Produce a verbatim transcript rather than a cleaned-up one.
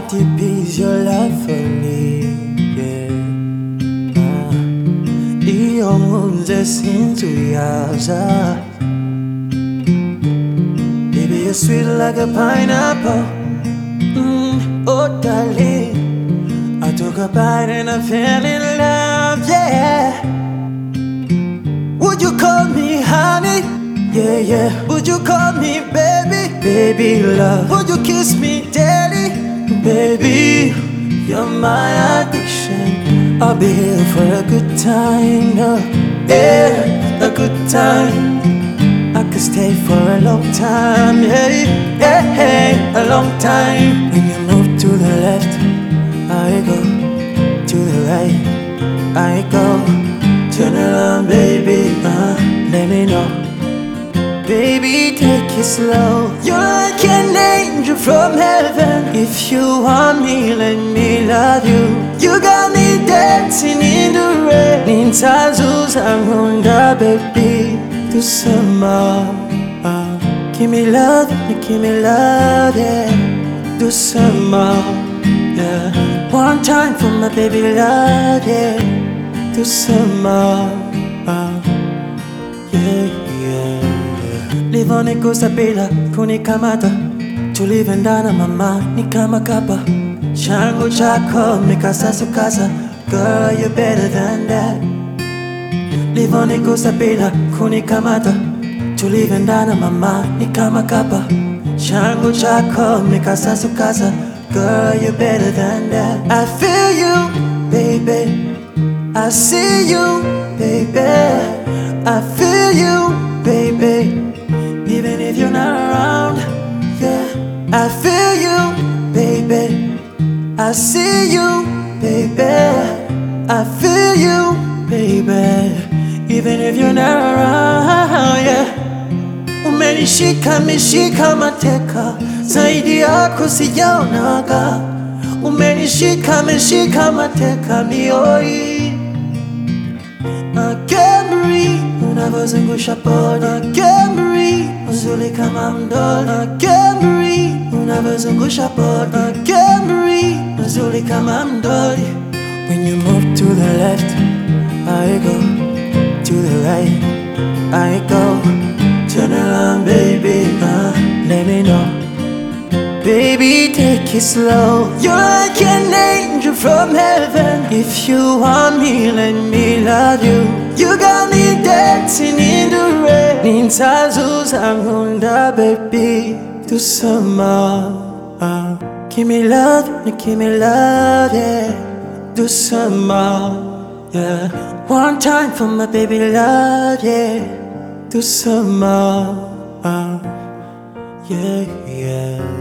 deep is your love for me? Yeah. Ah, iyo nkunze sinzuyaza. Baby, you're sweet like a pineapple. Mm, oh, darling, I took a bite and I fell in love, yeah. Would you call me honey? Yeah, yeah. Would you call me baby? Baby love. Would you kiss me daily? Baby, you're my addiction. I'll be here for a good time, no. Yeah, a good time. I could stay for a long time, yeah, yeah, yeah, a long time. When you move to the left, I go. To the right, I go. Turn around, baby, uh, let me know. Baby, take it slow. You're like an angel from heaven. If you want me, let me love you. You got me dancing in the rain. Nintazuzangunda, baby. Do some more, uh, give me love, give me love, yeah. Do some more, yeah. One time for my baby love, yeah. Do some more, uh, yeah, yeah, yeah. Live on it goes a bila, kunikamata. To live and dana mama, ni kama kapa. Changu chako, mikasa sukasa. Girl, you're better than that. Live on it goes a bila, kunikamata. To live and dana mama, ni kama kapa. Changu chako, mikasa sukasa. Girl, you're better than that. I feel you, baby. I see you, baby. I feel you, baby. Even if you're not around, yeah. I feel you, baby. I see you, baby. I feel you, baby. Even if you're not around, yeah. Umenishika mishika mateka, zaidi yako sijaonaga. Umenishika mishika mateka mioi. I can't breathe, unavozungusha pole. I can't breathe, uzuri kama mdoli. I can't breathe, unavozungusha pole. I can't breathe, uzuri kama mdoli. When you move to the left, I go. To the right, I go. Turn around, baby, uh, let me know. Baby, take it slow. You're like an angel from heaven. If you want me, let me love you. You got me dancing in the rain. Nintazuzangunda, baby. Do some more, uh, give me love, give me love, yeah. Do some more, yeah. One time for my baby love, yeah. Do some more, uh, yeah, yeah.